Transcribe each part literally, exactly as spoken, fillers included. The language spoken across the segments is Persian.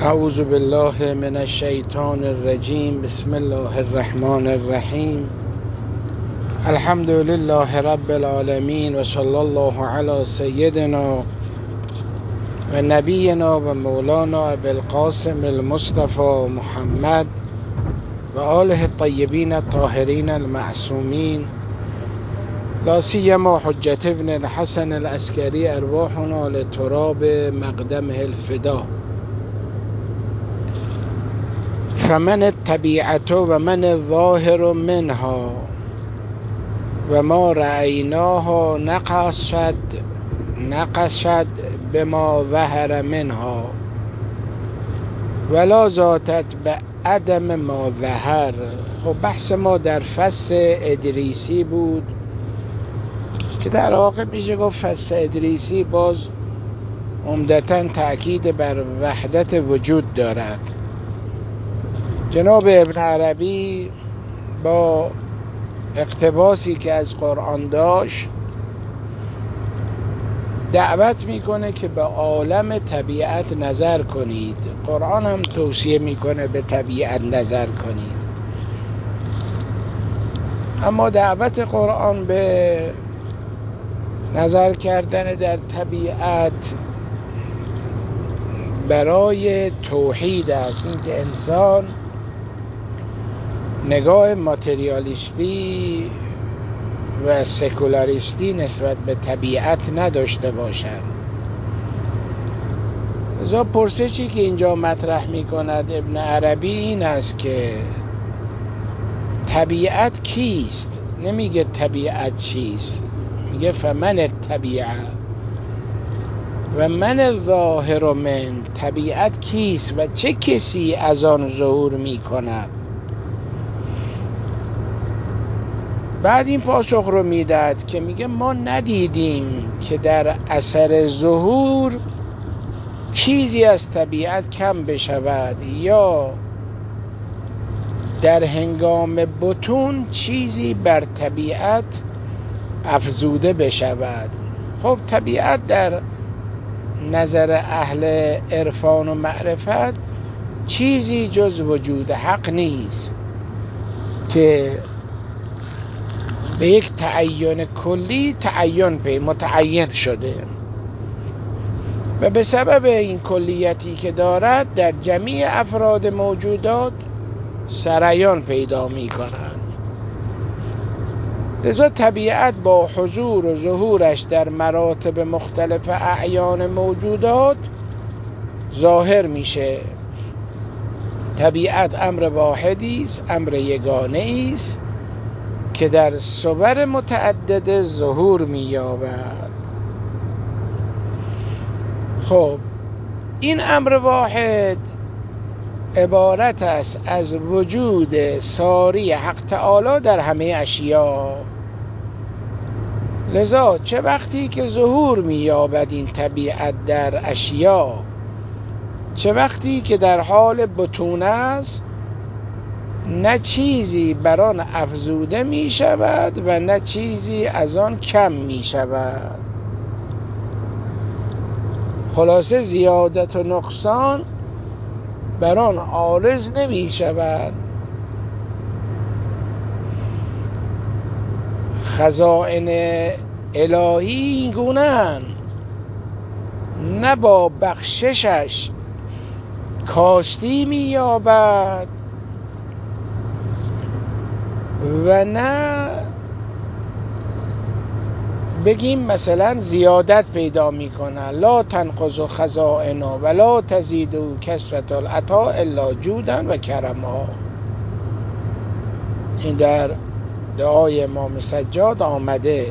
اعوذ بالله من الشیطان الرجیم. بسم الله الرحمن الرحیم. الحمد لله رب العالمین و صلی الله علی سیدنا و نبینا و مولانا ابی القاسم المصطفى محمد و آله الطیبین الطاهرین المعصومین، لا سیما حجت ابن الحسن العسکری ارواحنا لتراب مقدمه الفدا. فمن الطبیعت و من الظاهر منها و ما رأیناها نقصد نقصد بما ظهر منها ولا ذاتت به عدم ما ظهر. خب بحث ما در فصل ادریسی بود که در واقع میشه گفت فصل ادریسی باز عمدتاً تأکید بر وحدت وجود دارد. جناب ابن عربی با اقتباسی که از قرآن داشت دعوت میکنه که به عالم طبیعت نظر کنید. قرآن هم توصیه میکنه به طبیعت نظر کنید، اما دعوت قرآن به نظر کردن در طبیعت برای توحید است. این که انسان نگاه ماتریالیستی و سکولاریستی نسبت به طبیعت نداشته باشد. لذا پرسشی که اینجا مطرح می کند ابن عربی این است که طبیعت کیست؟ نمیگه طبیعت چیست، میگه فمن الطبیعه و من الظاهر من. طبیعت کیست و چه کسی از آن ظهور می کند؟ بعد این پاسخ رو میداد که میگه ما ندیدیم که در اثر ظهور چیزی از طبیعت کم بشود یا در هنگام بطون چیزی بر طبیعت افزوده بشود. خب طبیعت در نظر اهل عرفان و معرفت چیزی جز وجود حق نیست که به یک تعین کلی تعین پی متعین شده و به سبب این کلیتی که دارد در جمیع افراد موجودات سریان پیدا می کنند. لذا طبیعت با حضور و ظهورش در مراتب مختلف اعیان موجودات ظاهر میشه. طبیعت امر واحدی است، امر یگانه است که در صور متعدد ظهور می‌یابد. خب این امر واحد عبارت است از وجود ساری حق تعالی در همه اشیا. لذا چه وقتی که ظهور می‌یابد این طبیعت در اشیا، چه وقتی که در حال بطون است، نه چیزی بر آن افزوده می شود و نه چیزی از آن کم می شود. خلاصه زیادت و نقصان بر آن عارض نمی شود. خزائن الهی این گونه‌اند، نه با بخششش کاستی می یابد و نه بگیم مثلا زیادت پیدا میکنن. لا تنقض خزائن و لا تزید کثرت العطاء الا جودا و کرما. این در دعای امام سجاد آمده.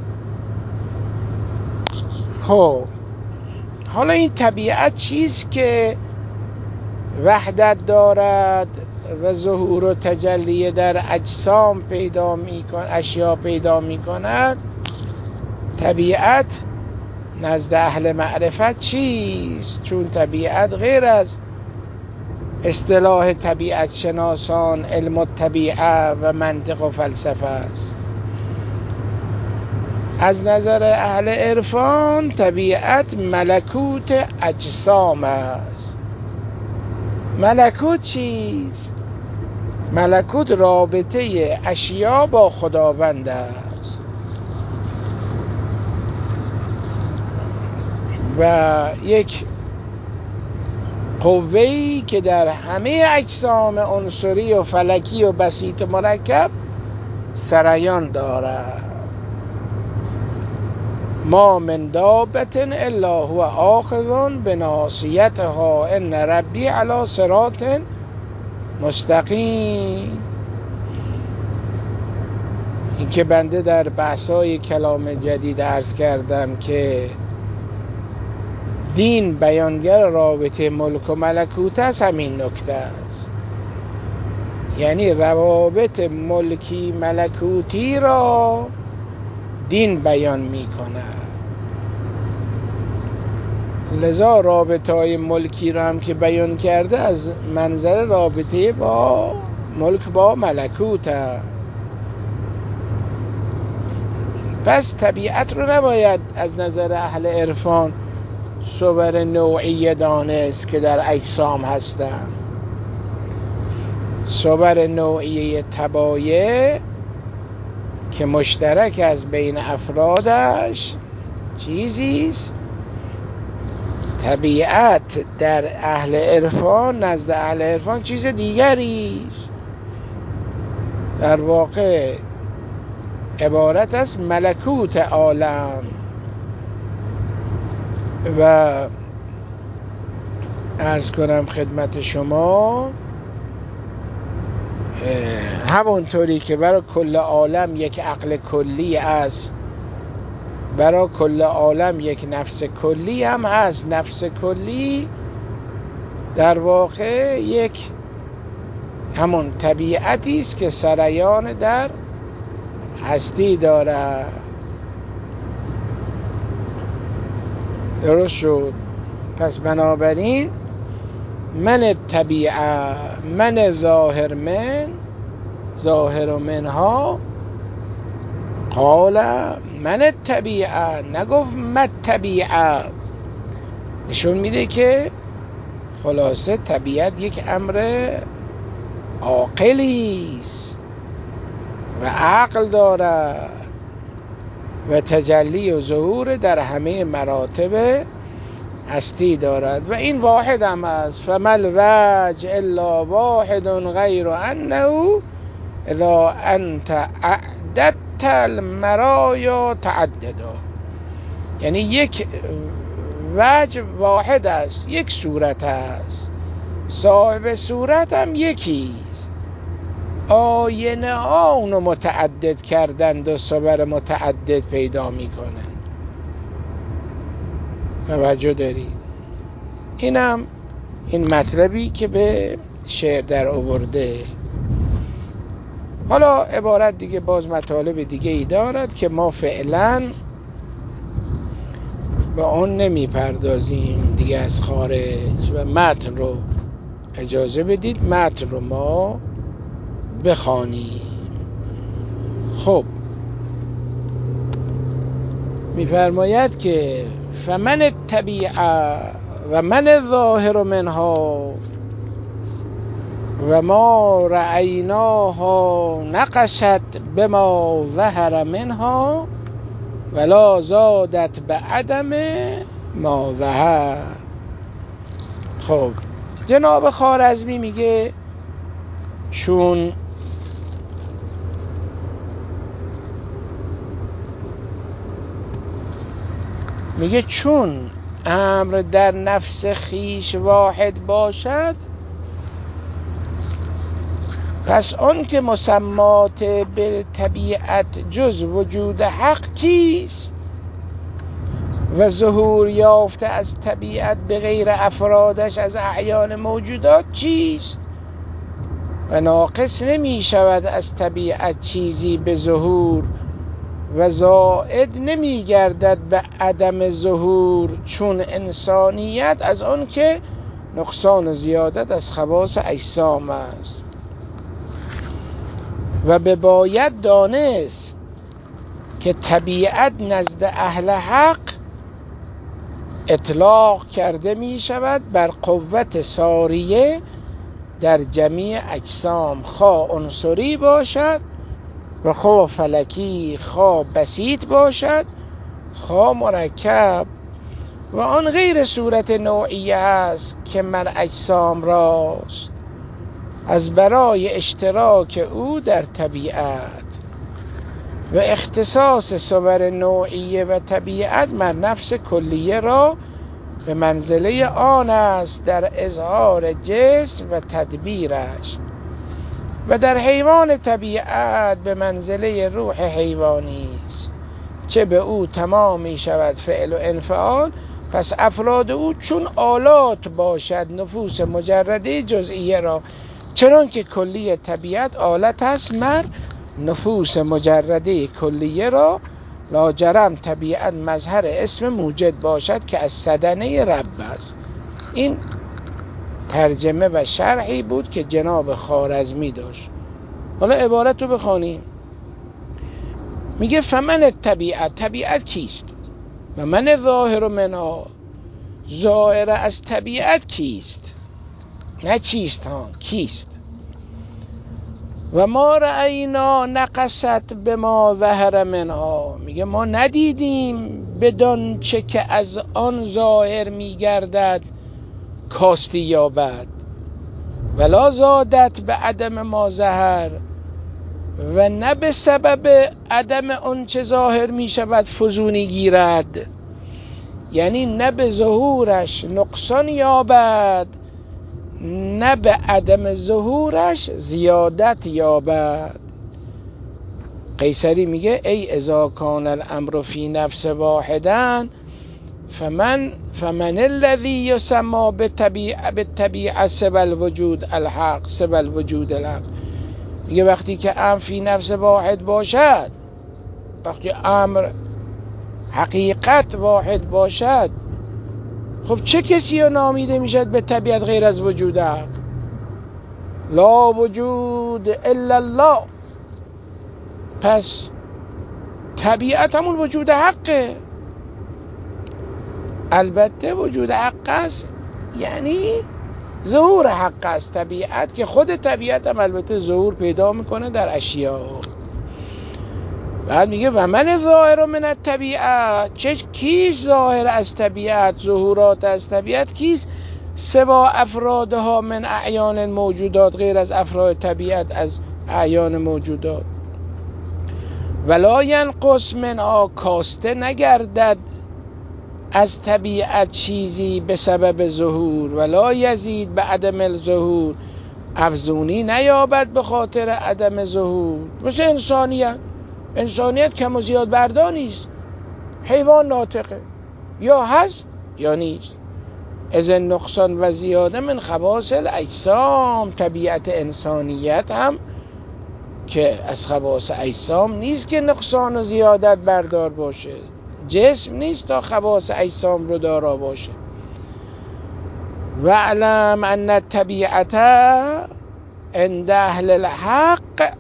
خب حالا این طبیعت چیست که وحدت دارد و ظهور و تجلی در اجسام پیدا میکن اشیا پیدا میکند؟ طبیعت نزد اهل معرفت چیست؟ چون طبیعت غیر از اصطلاح طبیعت شناسان علم الطبیعه و منطق و فلسفه است. از نظر اهل عرفان طبیعت ملکوت اجسام است. ملکوت چیست؟ ملکوت رابطه اشیا با خداوند است و یک قوه‌ای که در همه اجسام عنصری و فلکی و بسیط و مرکب سریان دارد. ما من دابة الا هو آخذ بناصیتها ان ربی علی صراط مستقیم. این که بنده در بحثای کلام جدید عرض کردم که دین بیانگر رابطه ملک و ملکوت است، همین نکته است. یعنی روابط ملکی ملکوتی را دین بیان می کند. لذا رابطه های ملکی را هم که بیان کرده از منظر رابطه با ملک با ملکوت است. پس طبیعت رو نباید از نظر اهل عرفان صور نوعی دانست که در اجسام هستند. صور نوعی تبایع که مشترک از بین افرادش چیزیست. طبیعت در اهل عرفان، نزد اهل عرفان چیز دیگریست. در واقع عبارت است ملکوت عالم. و عرض کنم خدمت شما همونطوری که برای کل عالم یک عقل کلی است، برای کل عالم یک نفس کلی هم هست. نفس کلی در واقع یک همون طبیعتی است که سریان در هستی دارد. درست شد؟ پس بنابراین من طبیعه، من ظاهر من، ظاهر و منها، قال من طبیعه، نگفت من طبیعه. نشون میده که خلاصه طبیعت یک امر عاقلیست و عقل دارد و تجلی و ظهور در همه مراتب هستی دارد و این واحد هم است. فمل وجه الا واحد غیر انه اذا انت اعددت المرایا تعددا. یعنی یک وجه واحد است، یک صورت است، صاحب صورت هم یکیست. آینه ها اونو متعدد کردند و صور متعدد پیدا میکنند. توجه دارید؟ اینم این مطلبی که به شعر در آورده. حالا عبارت دیگه باز مطالب دیگه ای دارد که ما فعلا به اون نمی پردازیم دیگه از خارج و متن رو اجازه بدید متن رو ما بخوانیم. خب میفرماید که فمن الطبیعه و من الظاهر منها و ما رأیناها نقشت بما ظهر منها ولا زادت به عدم ما ظهر. خب جناب خوارزمی میگه چون میگه چون امر در نفس خیش واحد باشد، پس آن که مسمات به طبیعت جز وجود حق کیست و ظهور یافته از طبیعت به غیر افرادش از اعیان موجودات چیست و ناقص نمی شود از طبیعت چیزی به ظهور و زائد نمی گردد به عدم ظهور، چون انسانیت از آن که نقصان و زیادت از خواص اجسام است. و بباید دانست که طبیعت نزد اهل حق اطلاق کرده می شود بر قوت ساریه در جمیع اجسام، خواه عنصری باشد و خواه فلکی، خواه بسیط باشد، خواه مرکب، و آن غیر صورت نوعیه است که مر اجسام راست از برای اشتراک او در طبیعت و اختصاص صور نوعیه و طبیعت مر نفس کلیه را به منزله آن است در اظهار جسم و تدبیرش، و در حیوان طبیعت به منزله روح حیوانی است، چه به او تمام می شود فعل و انفعال. پس افراد او چون آلات باشد نفوس مجرده جزئیه را، چنان که کلیه طبیعت آلت است مر نفوس مجرده کلیه را. لاجرم طبیعت مظهر اسم موجد باشد که از سدنه رب است. این ترجمه و شرحی بود که جناب خوارزمی داشت. حالا عبارت رو بخوانیم. میگه فمن طبیعت، طبیعت کیست؟ و من ظاهر منها، ظاهر از طبیعت کیست؟ نه چیست ها، کیست؟ و ما رأینا نقصت به ما ظهر منها، میگه ما ندیدیم بدان چه که از آن ظاهر میگردد کاستی یابد، ولا زادت به عدم ما ظهر، و نه به سبب عدم آن چه ظاهر میشود فزونی گیرد، یعنی نه به ظهورش نقصان یابد نه به عدم ظهورش زیادت یابد. قیصری میگه ای اذا کان الامر فی نفس واحدا فمن فمن الذی یسمى بالطبیعه سوى الوجود الحق سوى الوجود الحق. میگه وقتی که امر فی نفس واحد باشد، وقتی امر حقیقت واحد باشد، خب چه کسی رو نامیده میشد به طبیعت غیر از وجود حق؟ لا وجود الا الله. پس طبیعت همون وجود حقه. البته وجود حق است یعنی ظهور حق است طبیعت، که خود طبیعت هم البته ظهور پیدا میکنه در اشیاء. بعد میگه و من ظاهر من الطبیعت، چه کیست ظاهر از طبیعت، ظهورات از طبیعت کیست؟ سوا افرادها من اعیان موجودات، غیر از افراد طبیعت از اعیان موجودات. ولا ینقص منها، کاسته نگردد از طبیعت چیزی به سبب ظهور، ولا یزید به عدم الظهور، افزونی نیابد به خاطر عدم ظهور. مثل انسانیت، انسانیت کم و زیاد بردار نیست. حیوان ناطقه، یا هست یا نیست. از نقصان و زیاده من خواص الاجسام، طبیعت انسانیت هم که از خواص اجسام نیست که نقصان و زیادت بردار باشه. جسم نیست تا خواص اجسام رو دارا باشه. و علم ان الطبیعت عند اهل الحق،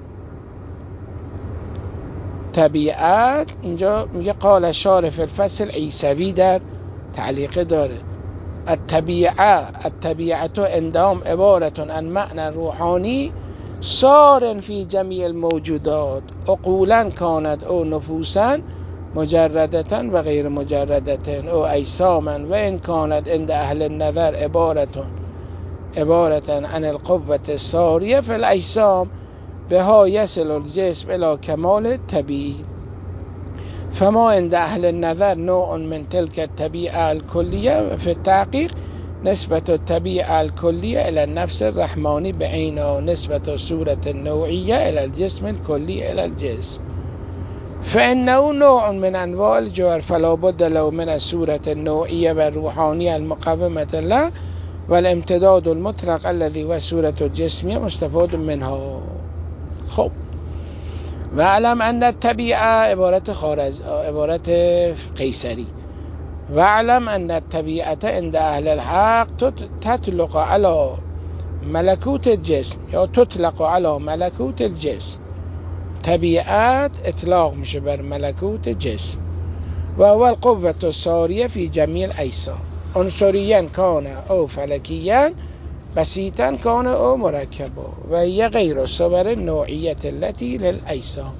طبیعت اینجا میگه قال شارف الفصل عیسوی در تعلیق داره، الطبیعه الطبیعت عندهم عبارت عن معنی روحانی صار فی جمیع الموجودات عقولا کانت او نفوسا مجردتا و غیر مجردتا او اجساما، و ان کانت عند اهل النظر عبارت عبارت عن القوة الساریه فی الاجسام بها یصل الجسم الى کمال طبیعی. فما عند اهل النظر نوع من تلك الطبیعه الکلیه فی التحقیق نسبت الطبیعه الکلیه الى النفس الرحمانی بعینها نسبت صورت النوعیه الى الجسم الکلی الى الجسم، فانه نوع من انواع الجوهر فلا بد له من الصورة النوعیه و الروحانیه المقومة له والامتداد المطلق الذي و صورة الجسمیه مستفاد منها. خب و علم ان الطبیعه، عبارت خارز عبارت قیصری، و علم ان الطبیعه عند اهل الحق تطلق على ملکوت الجسم یا تطلق على ملکوت الجسم. طبیعت اطلاق میشه بر ملکوت جسم. و هو القوة الساریه فی جمیع الاجسام عنصریا کان او فلکیا بسیطا کان او مرکبا و یه غیر صبر نوعیت التي للایسام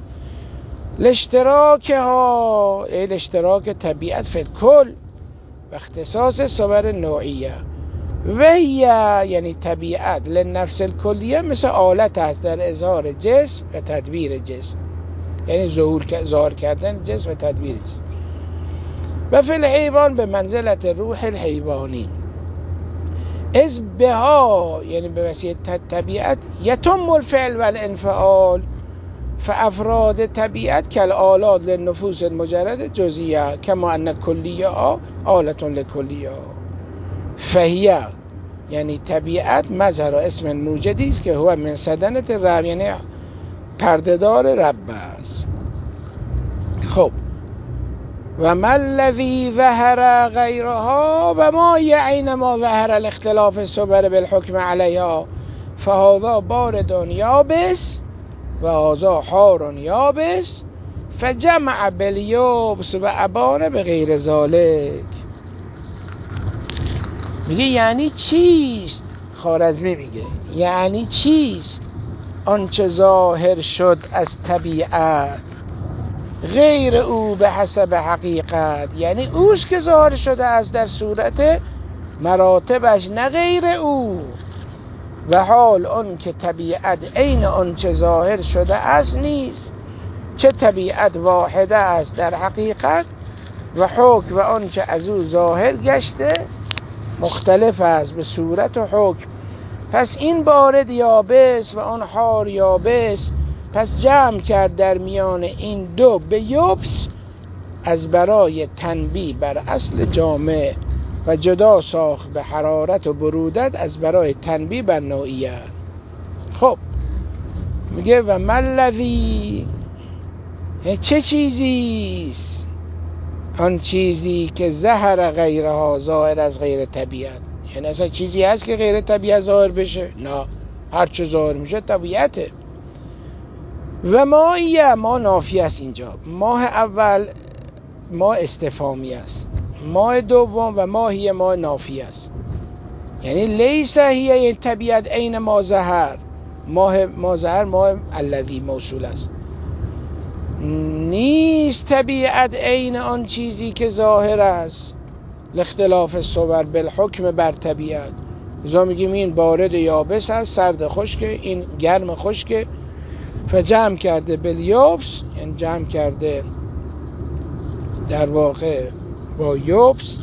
لاشتراکها، ای لاشتراک طبیعت فی الکل و اختصاص صبر نوعیه و هی یعنی طبیعت لنفس الکلیه مثل آلت است در اظهار جسم و تدبیر جسم، یعنی ظهور کردن جسم و تدبیر جسم. و فی الحیوان به منزلت روح الحیوانی از بها یعنی به وسیله طبیعت یتم الفعل و الانفعال فافراد طبیعت کالآلات للنفوس المجرد جزئیه کما ان کلیه آلت لکلیه فهیه یعنی طبیعت مظهر اسم موجدی است که هو من صدنت رب یعنی پردهدار رب است. خب و ما الذی ظهر غیرها و ما یعین ما ظهر الاختلاف الصبر بالحکم علیها فهذا بارد یابس و هذا حار یابس فجمع بالیبس و ابان به غیر ذالک. میگه یعنی چیست؟ خوارزمی میگه یعنی چیست آنچه ظاهر شد از طبیعت غیر او به حسب حقیقت، یعنی اوست که ظاهر شده است در صورت مراتبش نه غیر او، و حال آن که طبیعت عین آنچه ظاهر شده است نیست، چه طبیعت واحده است در حقیقت و حکم و آنچه از او ظاهر گشته مختلف است به صورت و حکم. پس این بارد یابس و آن حار یابس، پس جمع کرد در میان این دو به یبس از برای تنبیه بر اصل جامع و جدا ساخت به حرارت و برودت از برای تنبیه بر نوعیت. خب میگه و ما الذی چه چیزیست آن چیزی که ظهر غیرها ظاهر از غیر طبیعت، یعنی اصلا چیزی هست که غیر طبیعت ظاهر بشه؟ نه، هر چه ظاهر میشه طبیعته. و مایه ما نافی است، اینجا ماه اول ما استفهامی است، ماه دوم و ماهی ما نافی است، یعنی لیس هی یعنی طبیعت عین ما ظهر، ماه ما ظهر ماه الذی موصول است، نیست طبیعت عین آن چیزی که ظاهر است لاختلاف صور بالحکم بر طبیعت. ازا میگیم این بارد یابس هست، سرد خشک، این گرم خشک، فجمع کرده بالیبس یعنی جمع کرده در واقع با یبس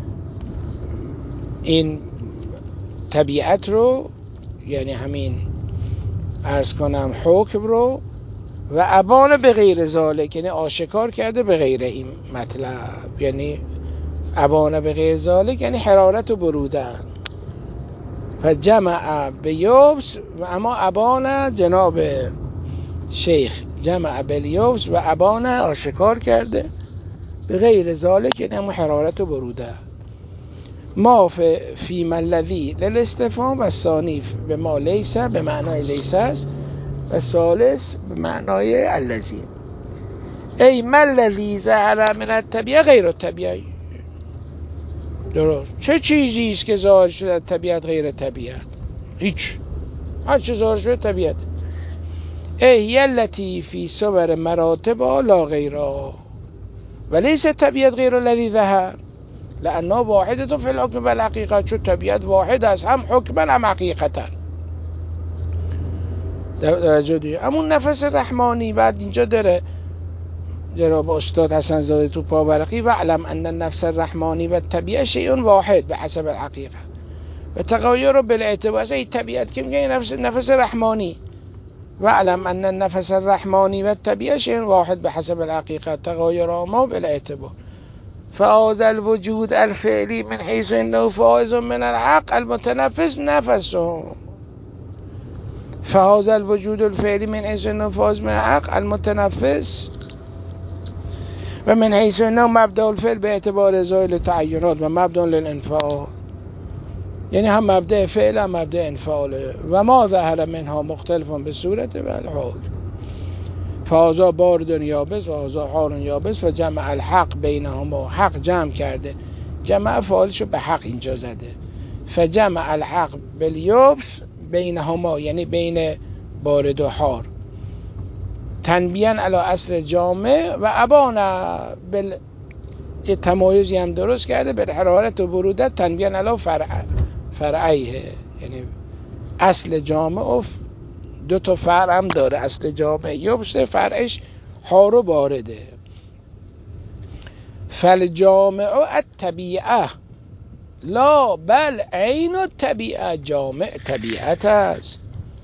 این طبیعت رو، یعنی همین عرض کنم حکم رو، و ابان به غیر ذالک یعنی آشکار کرده به غیر این مطلب، یعنی ابان به غیر ذالک یعنی حرارت و برودن. فجمع به یبس و اما ابان جناب شیخ جمع بالیبس و ابان آشکار کرده به غیر ذالک یعنی همون حرارت و برودن. ما فی الذی للاستفهام و ثانی به ما لیس به معنای لیس است و ثالث به معنای الذی. ای ما الذی ظهر من الطبیعه غیر الطبیعه، درست چه چیزی است که ظاهر شده از طبیعت غیر طبیعت؟ هیچ، هر چه ظاهر شده طبیعت. ای التی فی صور مراتب لا غیرها و لیس طبیعت غیر الذی ظهر لانها واحده فی الحکم والحقیقت، چون طبیعت واحد است هم حکما هم حقیقتا. توجه دیگه همون نفس رحمانی بعد اینجا داره جناب استاد حسن زاده تو پاورقی و علم ان النفس الرحمانی و طبیعه شیء واحد به حسب الحقیقه و تغایر رو بالاعتبار. این طبیعت که میگه نفس نفس رحمانی و علم ان النفس الرحمانی و طبیعه شیء واحد به حسب الحقیقه تغایر ما بالاعتبار. فهذا الوجود الفعلی من حیث انه فائز من الحق المتنفس نفسه. فهذا الوجود الفعلی من حیث انه فائز من الحق المتنفس و من حیث انه مبدأ الفعل به اعتبار زائل تعینات و مبدأ للانفعال، یعنی هم مبدأ فعل هم مبدأ انفعاله. و ما ظهر منها مختلفا به صورت و الحال فهذا بارد یابس و هذا حار یابس و جمع الحق بینهما، حق جمع کرده، جمع فعالشو به حق اینجا زده، فجمع الحق بالیبس بینهما، یعنی بین بارد و حار، تنبیهاً علی اصل جامع و ابانا بل یه تمایزی هم درست کرده به حرارت و برودت، تنبیهاً علی فرع فرعیه، یعنی اصل جامع و دو تا فرع هم داره. اصل جامع یبس، فرعش حار و بارده. فالجامع الطبیعه لا بل عین الطبیعه، جامع طبیعت است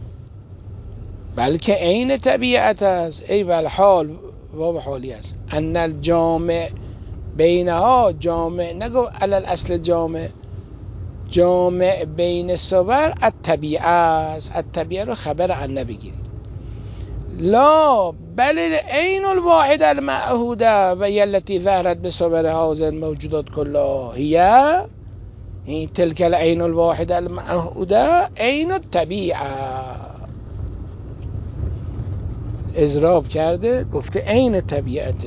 بلکه عین طبیعت است. ای والحال واو حالی است. ان الجامع بینها، جامع نگو علل اصل جامع، جامع بین صور الطبیعه است. الطبیعه رو خبر ان بگیرید. لا بل عین الواحد المعهوده و التي ظهرت بصور هذه الموجودات كلها هي این تلك العین الواحد المعهوده عین الطبیعه. اضراب کرده گفته عین طبیعته.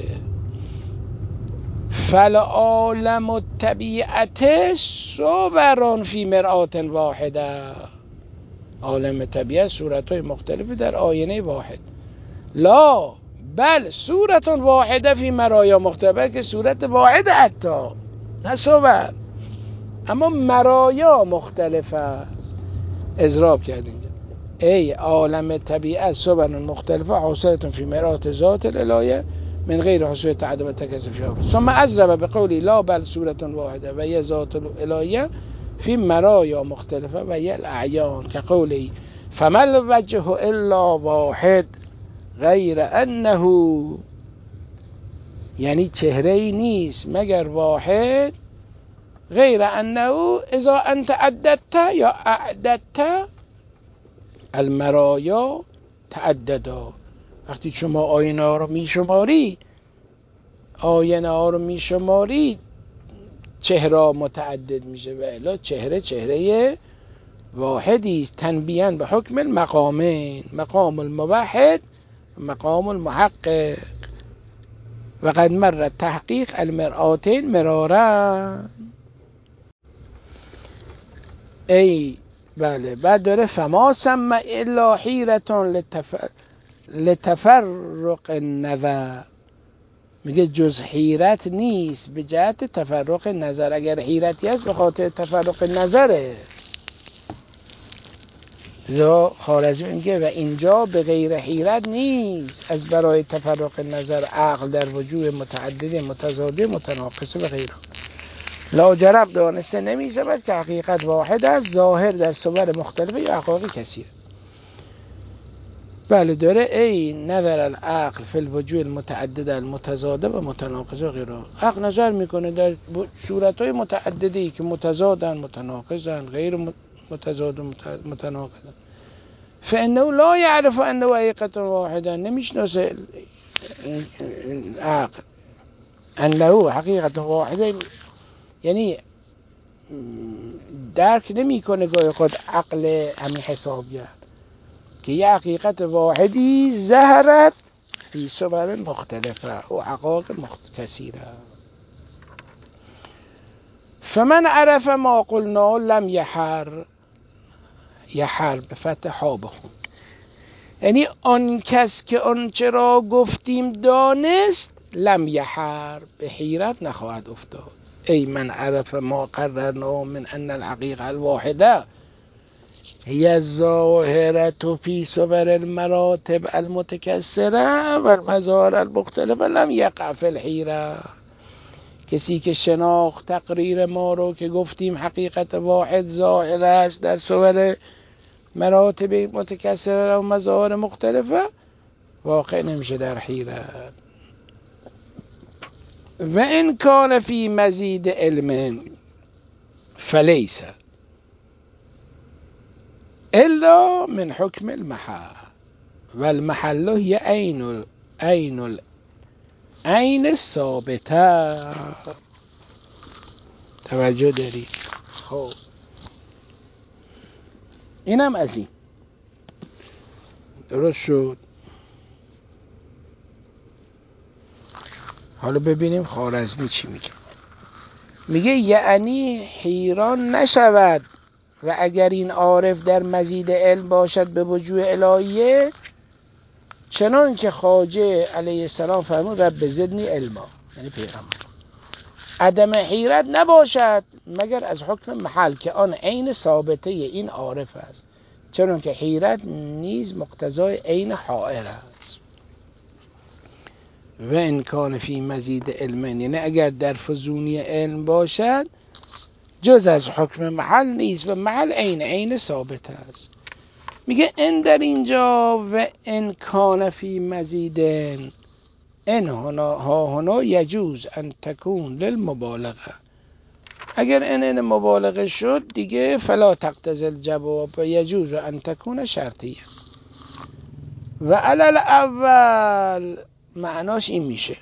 فالعالم الطبیعت صوران فی مرآت واحده، عالم طبیعت صورتهای مختلفی در آینه واحد. لا بل صورت واحده فی مرایا مختلفه، که صورت واحده حتی نه صور، اما مرایا مختلف است. اضراب کرده اینجا. ای عالم طبیعت صور مختلفه حاصلتون فی مرآت ذات الالهیه من غیر حصول تعدد و تکثر فیها. ثم اضرب بقولی لا بل صورت واحده و هي ذات الالهیه فی مرایا مختلفه و هي الاعیان، که قولی فما الوجه الا واحد غیر انه، یعنی چهره ای نیست مگر واحد، غیر انه اذا انت عددت یا اعددت المرایا تعددا، وقتی شما آینه ها رو میشماری آینه ها رو میشماری چهره متعدد میشه، و الا چهره چهره واحدی است. تنبیهاً به حکم المقامین، مقام الموحد مقام المحقق. و قد مر تحقیق المرآتین مرارا. ای بله، بعد داره فما سمع الا حیرتون لتفر... لتفرق النظر، میگه جز حیرت نیست به جهت تفرق نظر. اگر حیرتی هست به خاطر تفرق نظره. زا خوارزمی میگه و اینجا به غیر حیرت نیست، از برای تفرق نظر عقل در وجوه متعدد متضاد متناقض و غیره. لاجرم دانسته نمی شود که حقیقت واحد است، ظاهر در صور مختلفه یا حقایق کثیر. بله داره ای نظر العقل فی الوجوه المتعدد المتضاده و متناقض و غیره. عقل نظر میکنه در صورتهای متعددی که متضادن متناقضن غیر متضاد و متناقضن. فانه لا یعرف انه حقیقت واحده، نمیشناسه عقل انه حقیقت واحده، یعنی درک نمیکنه گاهی خود عقل همین حسابیه که یه حقیقت واحدی ظهرت فی صور مختلفه و حقایق کثیره. فمن عرف ما قلنا لم یحر، یحر به فتح ها بخون، یعنی آن کس که آنچه را گفتیم دانست لم یحر، به حیرت نخواهد افتاد. ای من عرف ما قررنا من ان الحقیقه الواحده هي الظاهرة في صور المراتب المتكسرة و المظاهر المختلفه لم یقع فی الحیره. کسی که شناخت تقریر ما رو که گفتیم حقیقت واحد ظاهر است در صور مراتب متکثره و مظاهر مختلفه، واقع نمیشه در حیرت. و ان کان فی مزید علم فلیس الا من حکم المحل و المحل هی عین عین عین ثابته. توجه دارید؟ خب اینم از این درست شد. حالا ببینیم خوارزمی چی میگه. میگه یعنی حیران نشود و اگر این عارف در مزید علم باشد به وجوه الهیه، چنان که خواجه علیه السلام فرمود رب زدنی علما، یعنی پیغمبر، عدم حیرت نباشد مگر از حکم محل که آن عین ثابته این عارف است، چنان که حیرت نیز مقتضای عین حائر است. و ان کان فی مزید علم، یعنی اگر در فزونی علم باشد جز از حکم محل نیست و محل عین عین ثابت است. میگه ان در اینجا و ان کان فی مزیدن، ان هنا ها هنا یجوز ان تکون للمبالغه، اگر ان ان مبالغه شد دیگه فلا تقتضی الجواب و یجوز ان تکون شرطیه. و علل اول معناش این میشه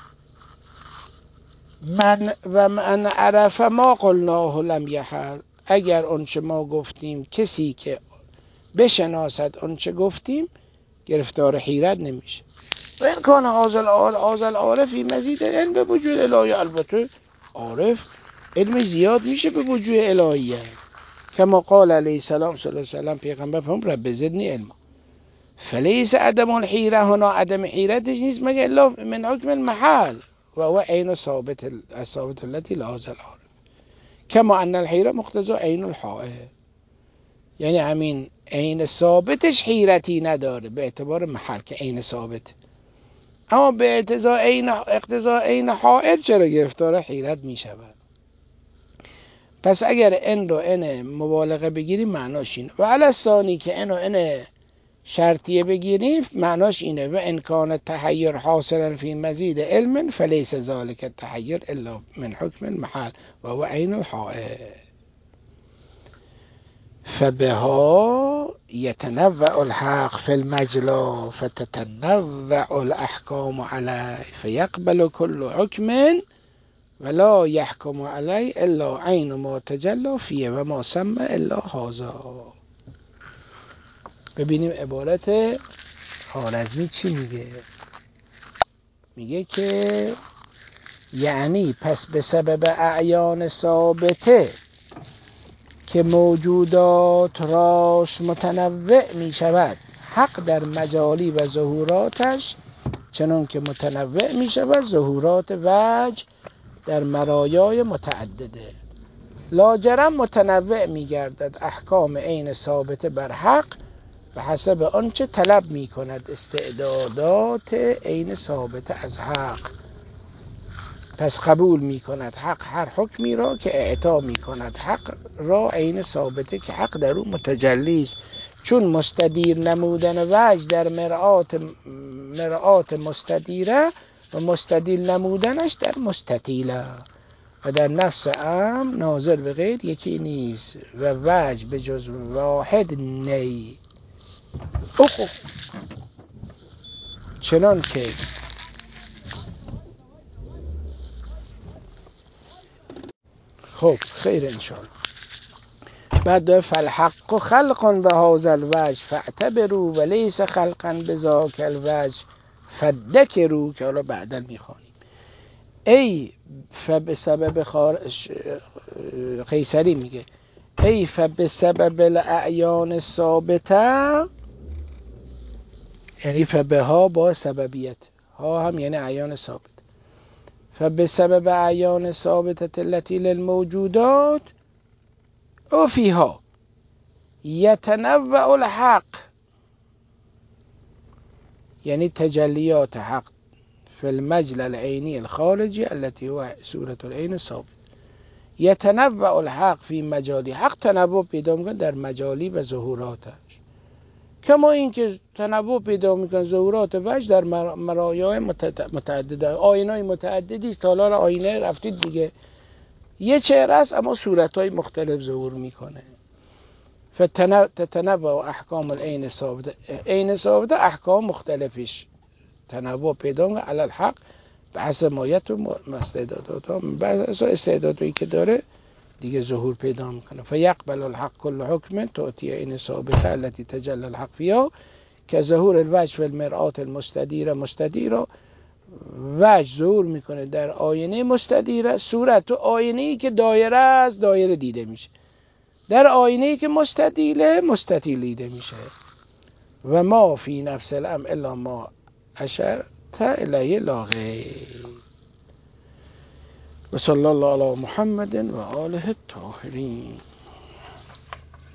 من و من عرف ما قلناه لم یحل، اگر آنچه ما گفتیم کسی که بشناسد آنچه گفتیم گرفتار حیرت نمیشه. و این کان حاصل حاصل عارفی مزید علم به وجود الهی، البته عارف علم زیاد میشه به وجود الهیه، کما قال علیه السلام صلی الله علیه و سلم پیغمبر فرمود رب زدنی علما. فلیس عدم الحیره هنا، عدم حیرتش نیست مگر الا من حکم المحل و هو عین ثابت الثابت التي لا حاصل العارف، کما ان الحیره مقتضا عین الحائر، یعنی همین عین ثابتش حیرتی نداره به اعتبار محل که عین ثابت، اما به اقتضا عین اقتضا عین حائر چرا گرفتار حیرت می شود. پس اگر ان رو ان مبالغه بگیریم معناش اینه، و علی الثانی که ان رو ان شرطیه بگیریم معناش اینه و ان کان التحیر حاصلا فی مزید علم فلیس ذلک التحیر الا من حکم المحل و هو عین الحائر. فبها يتنوع الحق في المجلى فتتنوع الأحكام عليه فيقبل كل حكم ولا يحكم عليه إلا عين ما تجلى فيه وما سمى إلا هذا. ببینیم عبارت خوارزمی چی میگه. میگه که یعنی پس به سبب اعیان ثابته که موجودات راش متنوع می شود، حق در مجالی و ظهوراتش چنان که متنوع می شود ظهورات وجه در مرایای متعدده، لاجرم متنوع می گردد احکام عین ثابته بر حق به حسب آنچه طلب می کند استعدادات عین ثابته از حق. پس قبول می کند حق هر حکمی را که اعطا می کند حق را عین ثابته که حق در او متجلی است، چون مستدیر نمودن وجه در مرآت مرآت مستدیره و مستدیل نمودنش در مستطیله و در نفس امر ناظر به غیر یکی نیست و وجه به جز واحد نی. اخو چنان که خب خیر انشاءالله. بعد فالحق خلق به هذا الوجه فاعتبروا وليس خلقا بذاك الوجه فذكروا، که حالا بعدا میخوانیم. ای فبسبب خارج قیصری میگه ای فبسبب الاعیان ثابته، یعنی فبها با سببیت، ها هم یعنی اعیان ثابت، فبسبب اعیان ثابته التي للموجودات او فیها یتنوع الحق، یعنی تجلیات حق فی المجل العینی الخارجی التي هو صورة العین ثابت. یتنوع الحق فی مجالی، حق تنوع پیدا میکنه در مجالی و ظهوراتش، کما این که تنوع پیدا میکنه ظهورات وجه در مرایای متعدده، آینه های متعددی است. حالا آینه رفتید دیگه یه چهره است اما صورتهای مختلف ظهور میکنه. فتنوع احکام العین ثابته، عین ثابته احکام مختلفش تنوع پیدا میکنه علی الحق به حسب مایت و استعدادات، بعض استعدادایی که داره دیگه ظهور پیدا میکنه. فیقبل الحق کل حکم تعطی عین ثابته التي تجلی الحق فيها که ظهور الوجه فی المرآت المستدیره مستدیره، وجه ظهور میکنه در آینه مستدیره، صورت تو آینه‌ای که دایره است دایره دیده میشه، در آینه‌ای که مستطیله مستطیل دیده میشه. و ما فی نفس الامر الا ما اشرت الیه لا غیر. و صلی الله علی محمد و آله الطاهرین.